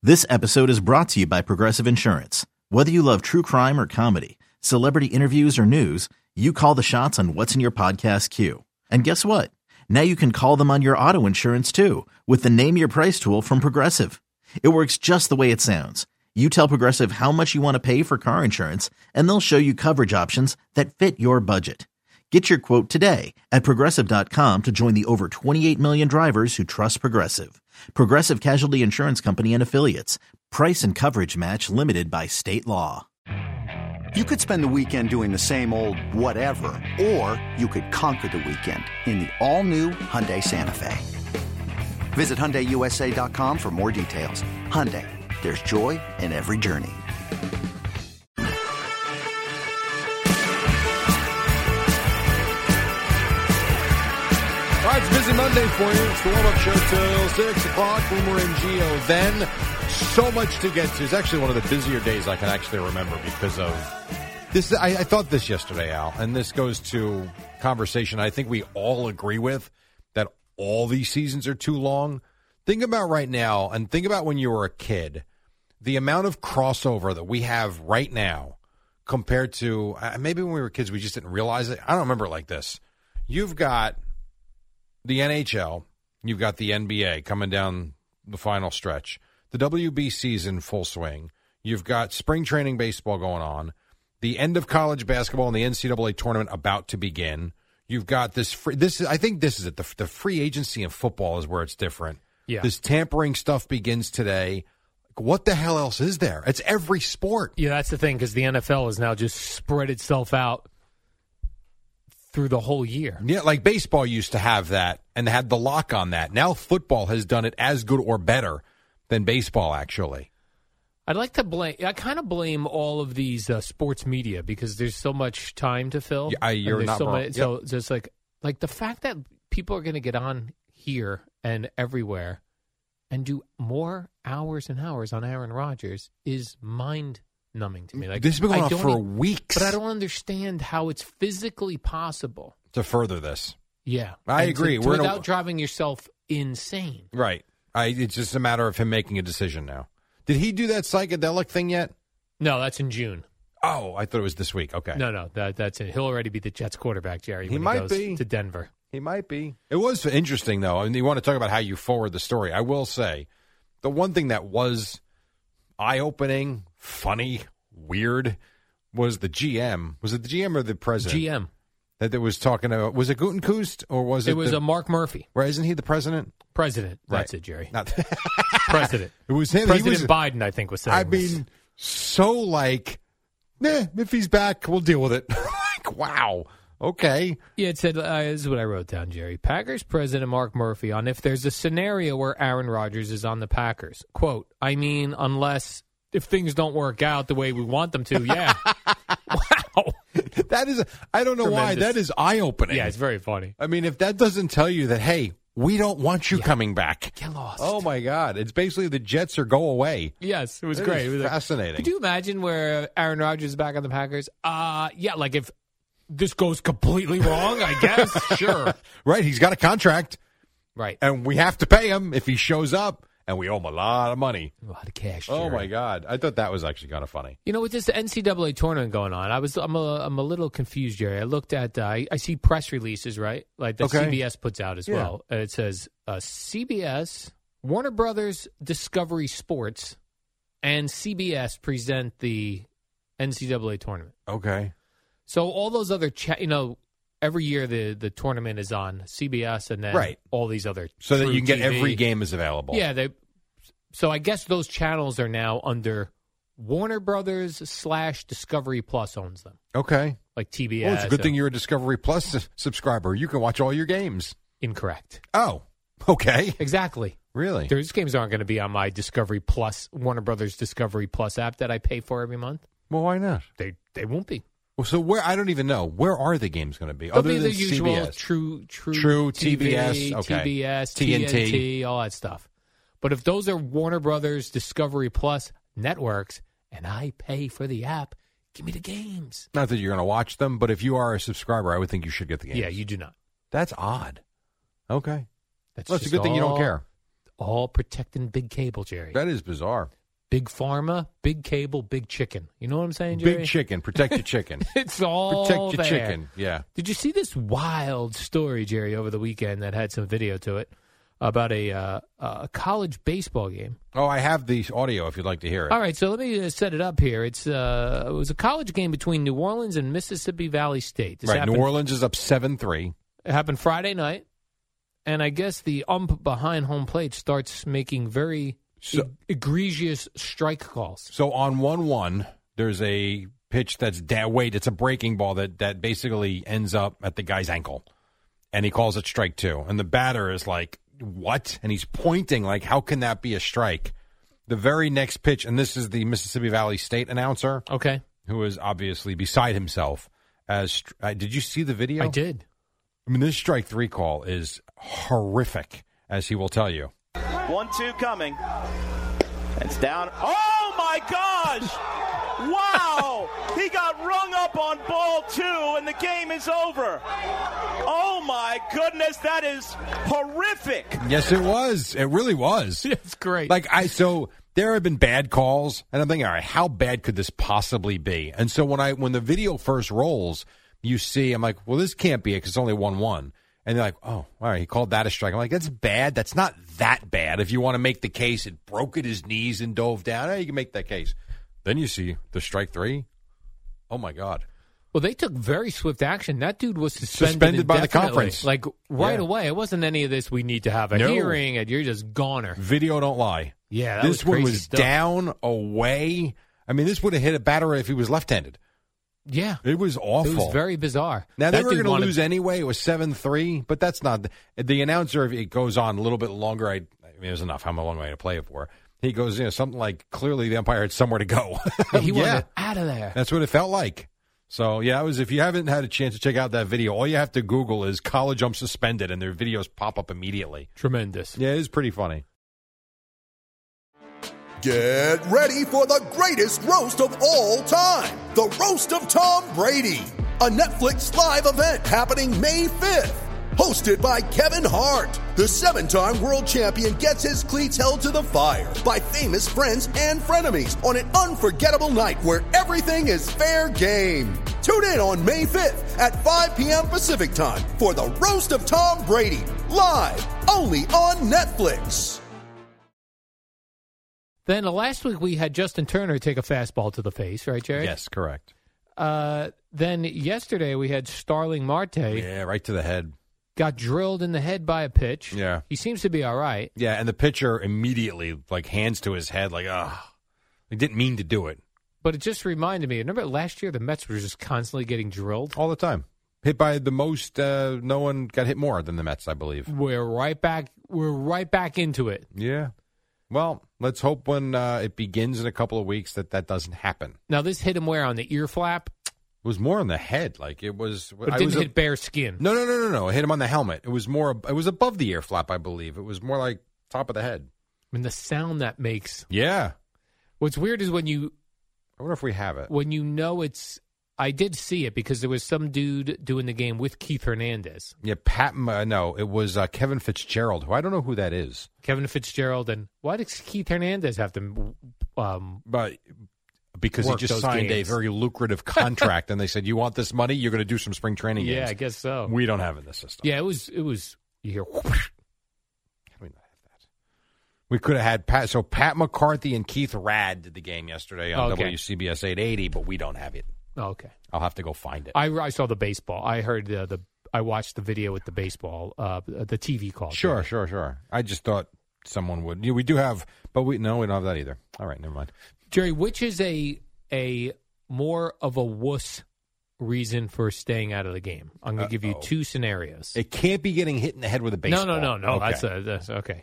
This episode is brought to you by Progressive Insurance. Whether you love true crime or comedy, celebrity interviews or news, you call the shots on what's in your podcast queue. And guess what? Now you can call them on your auto insurance too with the Name Your Price tool from Progressive. It works just the way it sounds. You tell Progressive how much you want to pay for car insurance, and they'll show you coverage options that fit your budget. Get your quote today at Progressive.com to join the over 28 million drivers who trust Progressive. Progressive Casualty Insurance Company and Affiliates. Price and coverage match limited by state law. You could spend the weekend doing the same old whatever, or you could conquer the weekend in the all-new Hyundai Santa Fe. Visit HyundaiUSA.com for more details. Hyundai, there's joy in every journey. All right, it's busy Monday for you. It's the warm-up show till 6 o'clock. Boomer and Gio. Then, so much to get to. It's actually one of the busier days I can actually remember because of this. I thought this yesterday, Al, and this goes to conversation I think we all agree with, that all these seasons are too long. Think about right now, and think about when you were a kid, the amount of crossover that we have right now compared to maybe when we were kids we just didn't realize it. I don't remember it like this. You've got the NHL, you've got the NBA coming down the final stretch. The WBC's in full swing. You've got spring training baseball going on. The end of college basketball and the NCAA tournament about to begin. You've got this. I think this is it. The free agency in football is where it's different. Yeah. This tampering stuff begins today. What the hell else is there? It's every sport. Yeah, that's the thing, because the NFL has now just spread itself out through the whole year. Yeah, like baseball used to have that and had the lock on that. Now football has done it as good or better than baseball, actually. I kind of blame all of these sports media because there's so much time to fill. Yeah, you're not wrong. Yep. So just like the fact that people are going to get on here and everywhere and do more hours and hours on Aaron Rodgers is mind-numbing to me. Like, this has been going on for weeks. But I don't understand how it's physically possible to further this. Yeah. I agree. Without driving yourself insane. Right. It's just a matter of him making a decision now. Did he do that psychedelic thing yet? No, that's in June. Oh, I thought it was this week. Okay. No, that's it. He'll already be the Jets quarterback, Jerry, when he goes to Denver. He might be. It was interesting, though. I mean, you want to talk about how you forward the story. I will say, the one thing that was eye-opening, funny, weird, was the GM. Was it the GM or the president? GM. That was talking about, was it Gutekunst or was it? It was a Mark Murphy. Right, isn't he the president? President. That's right. it, Jerry. Not President. It was him. President Biden, I think, was saying I mean, so like, if he's back, we'll deal with it. Like, wow. Okay. Yeah, it said, this is what I wrote down, Jerry. Packers president Mark Murphy on if there's a scenario where Aaron Rodgers is on the Packers. Quote, I mean, unless if things don't work out the way we want them to, yeah. Wow. That is, I don't know Tremendous. why, that is eye-opening. Yeah, it's very funny. I mean, if that doesn't tell you that, hey, we don't want you coming back. Get lost. Oh, my God. It's basically the Jets are go away. Yes, it was It great. is It was fascinating. Could you imagine where Aaron Rodgers is back on the Packers? Yeah, like if this goes completely wrong, I guess. Sure. Right, he's got a contract. Right. And we have to pay him if he shows up, and we owe him a lot of money. A lot of cash. Oh, Jerry. my God. I thought that was actually kind of funny. You know, with this NCAA tournament going on, I'm a little confused, Jerry. I looked at I see press releases, right? Like that CBS puts out as well. And it says CBS, Warner Brothers, Discovery Sports, and CBS present the NCAA tournament. Okay. So all those other every year the tournament is on CBS and then all these other so that you can get TV. every game is available. Yeah, so I guess those channels are now under Warner Brothers / Discovery Plus owns them. Okay. Like TBS. Well, it's a good thing you're a Discovery Plus subscriber. You can watch all your games. Incorrect. Oh, okay. Exactly. Really? Those games aren't going to be on my Discovery Plus, Warner Brothers Discovery Plus app that I pay for every month. Well, why not? They won't be. Well, so where I don't even know. Where are the games going to be? They'll Other be than the usual CBS? True TV, TBS, okay. TBS, TNT. TNT, all that stuff. But if those are Warner Brothers Discovery Plus networks and I pay for the app, give me the games. Not that you're going to watch them, but if you are a subscriber, I would think you should get the games. Yeah, you do not. That's odd. Okay. That's Well, it's a good thing you don't care. all protecting big cable, Jerry. That is bizarre. Big pharma, big cable, big chicken. You know what I'm saying, Jerry? Big chicken. Protect your chicken. It's all Protect your there. chicken. Yeah. Did you see this wild story, Jerry, over the weekend that had some video to it about a college baseball game? Oh, I have the audio if you'd like to hear it. All right, so let me set it up here. It was a college game between New Orleans and Mississippi Valley State. Right, New Orleans is up 7-3. It happened Friday night, and I guess the ump behind home plate starts making very egregious strike calls. So on 1-1, there's a pitch that's it's a breaking ball that basically ends up at the guy's ankle, and he calls it strike 2. And the batter is like, what? And he's pointing like, how can that be a strike? The very next pitch, and this is the Mississippi Valley State announcer, okay, who is obviously beside himself. Did you see the video? I did. I mean, this strike 3 call is horrific, as he will tell you. 1-2 coming. It's down. Oh, my gosh! Wow! He got rung up on ball 2, and the game is over. Oh, my goodness. That is horrific. Yes, it was. It really was. It's great. So there have been bad calls, and I'm thinking, all right, how bad could this possibly be? And so when the video first rolls, you see, I'm like, well, this can't be it because it's only 1-1. And they're like, oh, all right, he called that a strike. I'm like, that's bad. That's not that bad. If you want to make the case, it broke at his knees and dove down. You can make that case. Then you see the strike 3. Oh, my God. Well, they took very swift action. That dude was suspended by the conference. Like, right away. It wasn't any of this, we need to have a hearing, and you're just goner. Video don't lie. Yeah, this one was stuff. Down, away. I mean, this would have hit a batter if he was left-handed. Yeah. It was awful. It was very bizarre. Now, they were going to lose anyway. It was 7-3, but that's not the announcer. If it goes on a little bit longer, I mean, there's enough. How long am I going to play it for? He goes, something like, clearly the umpire had somewhere to go. He wanted out of there. That's what it felt like. So, yeah, if you haven't had a chance to check out that video, all you have to Google is college ump suspended, and their videos pop up immediately. Tremendous. Yeah, it is pretty funny. Get ready for the greatest roast of all time, the Roast of Tom Brady, a Netflix live event happening May 5th. Hosted by Kevin Hart, the 7-time world champion gets his cleats held to the fire by famous friends and frenemies on an unforgettable night where everything is fair game. Tune in on May 5th at 5 p.m. Pacific time for the Roast of Tom Brady, live only on Netflix. Then last week we had Justin Turner take a fastball to the face, right, Jerry? Yes, correct. Then yesterday we had Starling Marte. Yeah, right to the head. Got drilled in the head by a pitch. Yeah. He seems to be all right. Yeah, and the pitcher immediately, hands to his head, he didn't mean to do it. But it just reminded me, remember last year the Mets were just constantly getting drilled? All the time. Hit by the most, no one got hit more than the Mets, I believe. We're right back into it. Yeah. Well, let's hope when it begins in a couple of weeks that doesn't happen. Now, this hit him where? On the ear flap? It was more on the head. It was. But it didn't hit bare skin. No. It hit him on the helmet. It was above the ear flap, I believe. It was more like top of the head. I mean, the sound that makes. Yeah. What's weird is when you. I wonder if we have it. When you know it's. I did see it because there was some dude doing the game with Keith Hernandez. Yeah, it was Kevin Fitzgerald, who I don't know who that is. Kevin Fitzgerald, and why does Keith Hernandez have to? But because he just signed a very lucrative contract, and they said, "You want this money? You're going to do some spring training games." Yeah, I guess so. We don't have it in the system. Yeah, it was. You hear. How do we not have that? We could have had Pat. So Pat McCarthy and Keith Rad did the game yesterday on WCBS 880, but we don't have it. Oh, okay. I'll have to go find it. I saw the baseball. I heard I watched the video with the baseball, the TV call. Sure. I just thought someone would. We do have, but we don't have that either. All right, never mind. Jerry, which is a more of a wuss reason for staying out of the game? I'm going to give you two scenarios. It can't be getting hit in the head with a baseball. No. Okay. That's okay.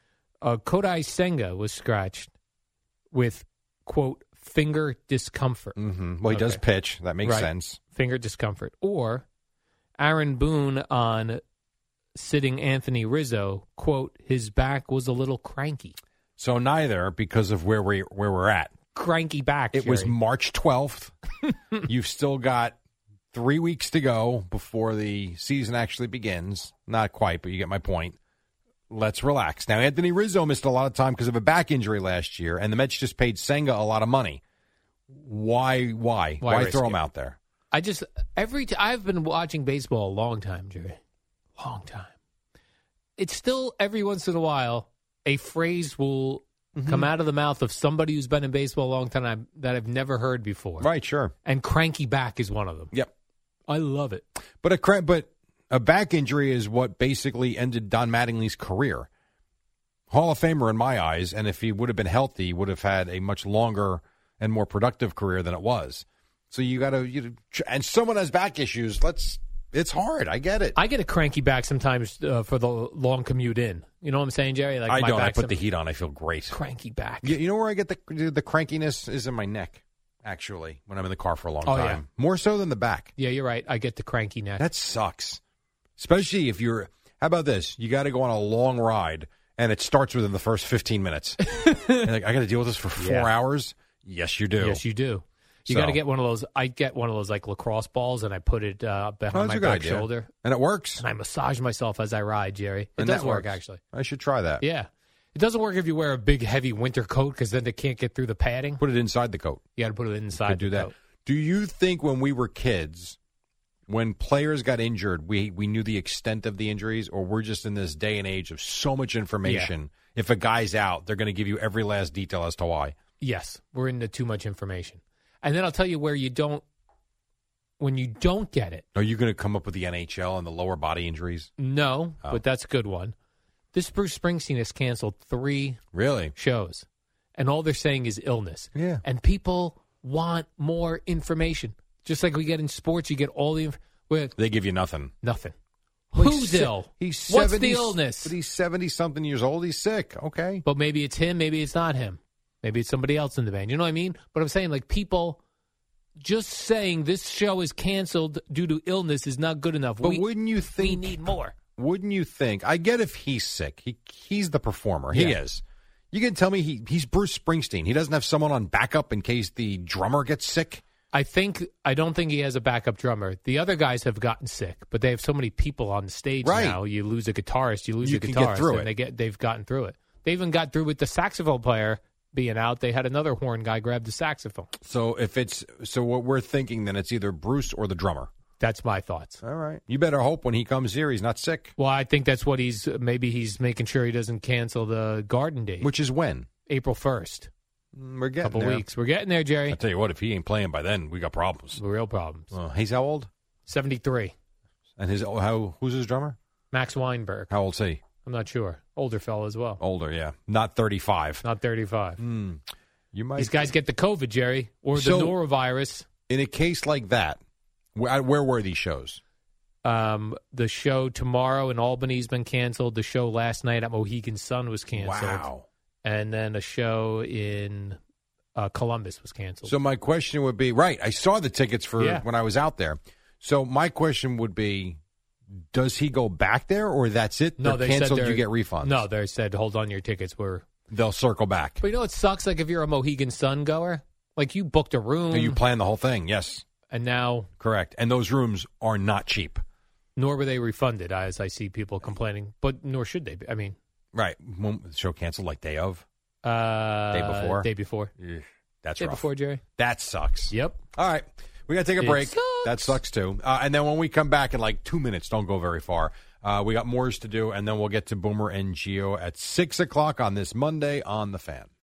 Kodai Senga was scratched with, quote, finger discomfort. Mm-hmm. Well, he does pitch. That makes sense. Finger discomfort. Or Aaron Boone on sitting Anthony Rizzo, quote, his back was a little cranky. So neither, because of where we're at. Cranky back, It was March 12th. You've still got 3 weeks to go before the season actually begins. Not quite, but you get my point. let's relax. Now, Anthony Rizzo missed a lot of time because of a back injury last year, and the Mets just paid Senga a lot of money. Why throw him out there? I've been watching baseball a long time, Jerry. Long time. It's still every once in a while a phrase will come out of the mouth of somebody who's been in baseball a long time that I've never heard before. Right, sure. And cranky back is one of them. Yep. I love it. But a back injury is what basically ended Don Mattingly's career. Hall of Famer in my eyes, and if he would have been healthy, he would have had a much longer and more productive career than it was. So you got to, and someone has back issues. It's hard. I get it. I get a cranky back sometimes for the long commute in. You know what I'm saying, Jerry? Like I don't. I put the heat on. I feel great. Cranky back. You know where I get the crankiness is in my neck, actually, when I'm in the car for a long time. Yeah. More so than the back. Yeah, you're right. I get the cranky neck. That sucks. Especially if you're, how about this? You got to go on a long ride, and it starts within the first 15 minutes. Like, I got to deal with this for 4 hours? Yes, you do. Yes, you do. You got to get one of those. I get one of those like lacrosse balls, and I put it behind my back shoulder, and it works. And I massage myself as I ride, Jerry. It does work, actually. I should try that. Yeah, it doesn't work if you wear a big, heavy winter coat because then they can't get through the padding. Put it inside the coat. You got to put it inside. Do that. Coat. Do you think when we were kids, when players got injured, we knew the extent of the injuries, or we're just in this day and age of so much information? Yeah. If a guy's out, they're going to give you every last detail as to why. Yes, we're into too much information. And then I'll tell you when you don't get it. Are you going to come up with the NHL and the lower body injuries? No, but that's a good one. This Bruce Springsteen has canceled 3 shows, and all they're saying is illness. Yeah. And people want more information. Just like we get in sports, you get all the information. They give you nothing. Nothing. Well, who's ill? He's 70, what's the illness? But he's 70-something years old. He's sick. Okay. But maybe it's him. Maybe it's not him. Maybe it's somebody else in the band. You know what I mean? But I'm saying, like, people just saying this show is canceled due to illness is not good enough. But wouldn't you think we need more? Wouldn't you think? I get if he's sick. He's the performer. He is. You can tell me he's Bruce Springsteen. He doesn't have someone on backup in case the drummer gets sick? I don't think he has a backup drummer. The other guys have gotten sick, but they have so many people on the stage now. You lose a guitarist, you lose a guitarist. You can get through it. They've gotten through it. They even got through with the saxophone player being out. They had another horn guy grab the saxophone. So what we're thinking, then it's either Bruce or the drummer. That's my thoughts. All right. You better hope when he comes here he's not sick. Well, I think that's what maybe he's making sure he doesn't cancel the Garden date. Which is when? April 1st. We're getting couple there. Weeks. We're getting there, Jerry. I'll tell you what, if he ain't playing by then, we got problems. Real problems. He's how old? 73. And who's his drummer? Max Weinberg. How old's he? I'm not sure. Older fellow as well. Older, yeah. Not 35. Not 35. You might. These guys get the COVID, Jerry, or the norovirus. In a case like that, where were these shows? The show tomorrow in Albany's been canceled. The show last night at Mohegan Sun was canceled. Wow. And then a show in Columbus was canceled. So my question would be, I saw the tickets for when I was out there. So my question would be, does he go back there, or that's it? No, they canceled. You get refunds. No, they said hold on your tickets. They'll circle back. But you know, it sucks. Like if you're a Mohegan Sun goer, like you booked a room, you planned the whole thing. Yes, and now correct. And those rooms are not cheap. Nor were they refunded, as I see people complaining. But nor should they be. I mean, right? The show canceled like day of, day before. That's day rough. Before, Jerry. That sucks. Yep. All right. We got to take a break. Sucks. That sucks, too. And then when we come back in like 2 minutes, don't go very far, we got more to do, and then we'll get to Boomer and Gio at 6 o'clock on this Monday on The Fan.